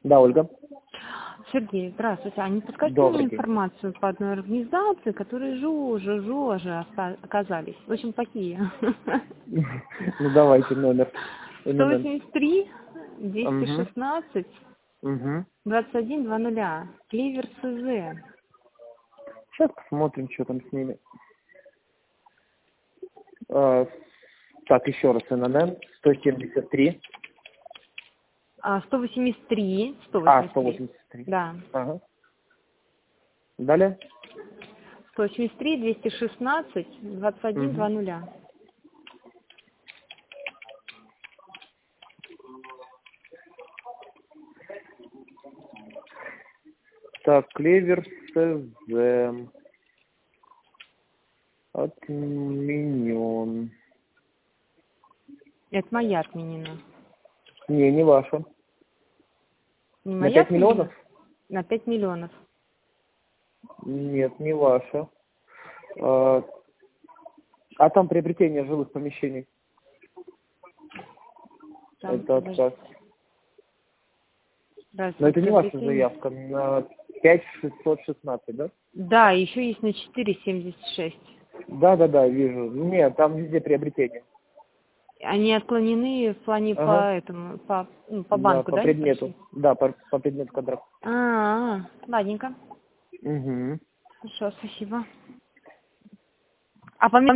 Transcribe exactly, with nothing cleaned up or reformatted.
Да, Ольга. Сергей, здравствуйте. А не подскажите Добрый мне день. информацию по одной организации, которые жужа, жужа оказались? Очень плохие. Ну давайте номер. сто Именно. восемьдесят три, двести Угу. шестнадцать, Угу. двадцать один, двадцать. Кливер СЗ. Сейчас посмотрим, что там с ними. А, так, еще раз, эн эн эн, сто семьдесят три. А, сто восемьдесят три. сто А, восемьдесят сто три. восемьдесят три. Да. Ага. Далее. сто восемьдесят три, двести шестнадцать, двадцать один, Угу. двадцать. Так, клевер СЗ. Отменен. Это моя отменена. Не, не ваша. Не На моя пять отменена? миллионов? На пять миллионов. Нет, не ваша. А, а там приобретение жилых помещений. Там, Это подожди. отказ. Раз, Но это не ваша приобретение. заявка. На пять шестьсот шестнадцать, да? Да, еще есть на четыре семьдесят шесть. Да, да, да, вижу. Нет, там везде приобретение. Они отклонены в плане Ага. по этому, по, ну, по Да, банку, по да, не предмету. прошли? Да, по, по предмету контракта. А, -а, -а ладненько. Угу. Хорошо, спасибо. А помимо